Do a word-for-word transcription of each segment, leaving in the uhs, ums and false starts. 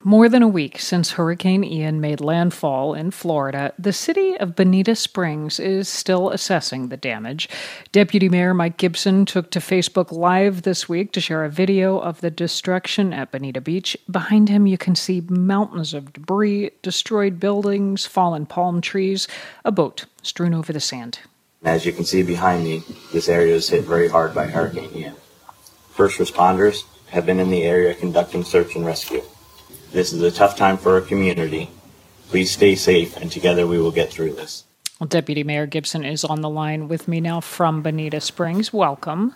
More than a week since Hurricane Ian made landfall in Florida, the city of Bonita Springs is still assessing the damage. Deputy Mayor Mike Gibson took to Facebook Live this week to share a video of the destruction at Bonita Beach. Behind him, you can see mountains of debris, destroyed buildings, fallen palm trees, a boat strewn over the sand. As you can see behind me, this area is hit very hard by Hurricane Ian. First responders have been in the area conducting search and rescue. This is a tough time for our community. Please stay safe, and together we will get through this. Well, Deputy Mayor Gibson is on the line with me now from Bonita Springs. Welcome.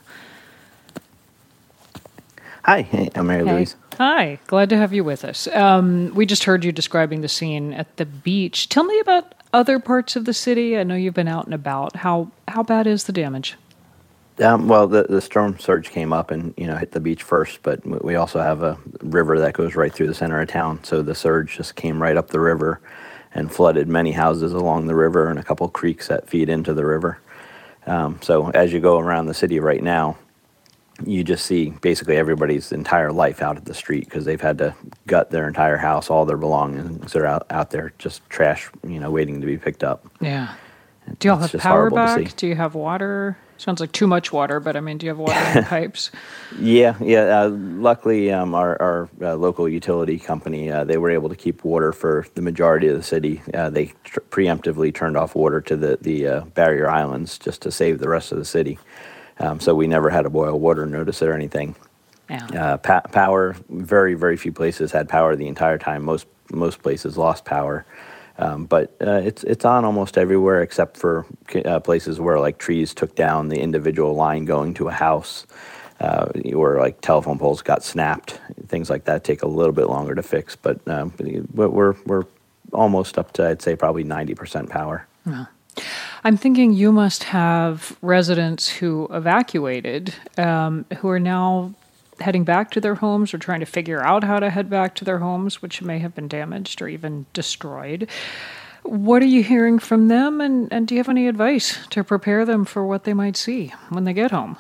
Hi, I'm Mary Hey. Louise. Hi, glad to have you with us. Um, we just heard you describing the scene at the beach. Tell me about other parts of the city. I know you've been out and about. How how bad is the damage? Um, well, the, the storm surge came up and, you know, hit the beach first, but we also have a river that goes right through the center of town. So the surge just came right up the river and flooded many houses along the river and a couple creeks that feed into the river. Um, so as you go around the city right now, you just see basically everybody's entire life out at the street because they've had to gut their entire house, all their belongings are out, out there, just trash, you know, waiting to be picked up. Yeah. Do y'all It's have just power horrible to see. back? Do you have water? Sounds like too much water, but I mean, do you have water in the pipes? Yeah, yeah. Uh, luckily, um, our, our uh, local utility company, uh, they were able to keep water for the majority of the city. Uh, they tr- preemptively turned off water to the, the uh, barrier islands just to save the rest of the city. Um, so we never had a boil water notice or anything. Yeah. Uh, pa- power, very, very few places had power the entire time. Most most places lost power. Um, but uh, it's it's on almost everywhere except for uh, places where like trees took down the individual line going to a house, uh, or like telephone poles got snapped. Things like that take a little bit longer to fix, but um, but we're we're almost up to, I'd say, probably ninety percent power. Yeah. I'm thinking you must have residents who evacuated, um, who are now heading back to their homes or trying to figure out how to head back to their homes, which may have been damaged or even destroyed. What are you hearing from them, and, and do you have any advice to prepare them for what they might see when they get home?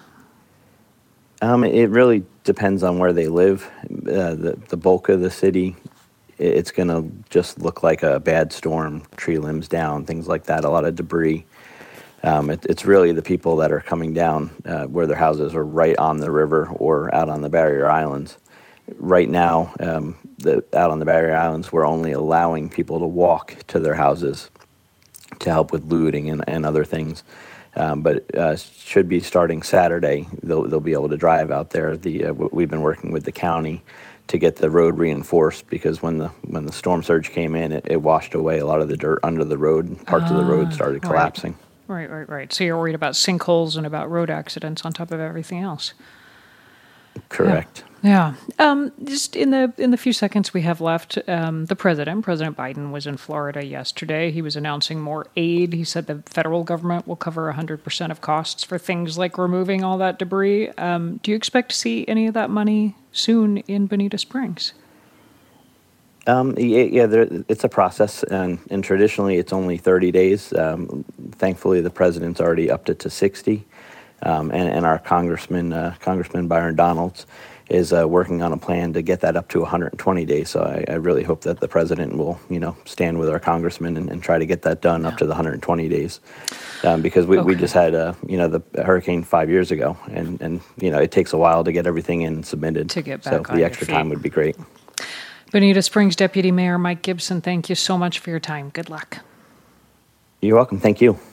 Um, it really depends on where they live. Uh, the, the bulk of the city, it's going to just look like a bad storm, tree limbs down, things like that, a lot of debris. Um, it, it's really the people that are coming down uh, where their houses are right on the river or out on the barrier islands. Right now, um, the, out on the barrier islands, we're only allowing people to walk to their houses to help with looting and, and other things. Um, but uh, should be starting Saturday, they'll, they'll be able to drive out there. The uh, we've been working with the county to get the road reinforced because when the when the storm surge came in, it, it washed away a lot of the dirt under the road. And parts of the road started collapsing. Right. Right, right, right. So you're worried about sinkholes and about road accidents on top of everything else. Correct. Yeah. yeah. Um, just in the in the few seconds we have left, um, the president, President Biden, was in Florida yesterday. He was announcing more aid. He said the federal government will cover one hundred percent of costs for things like removing all that debris. Um, do you expect to see any of that money soon in Bonita Springs? Um, yeah, yeah there, it's a process, and, and traditionally it's only thirty days. Um, thankfully, the president's already upped it to sixty, um, and, and our congressman, uh, Congressman Byron Donalds, is uh, working on a plan to get that up to one hundred twenty days. So I, I really hope that the president will, you know, stand with our congressman and, and try to get that done yeah. up to the one hundred twenty days, um, because we, okay. we just had, uh, you know, the hurricane five years ago, and, and you know it takes a while to get everything in and submitted. To get back so on the your extra feet. time would be great. Bonita Springs Deputy Mayor Mike Gibson, thank you so much for your time. Good luck. You're welcome. Thank you.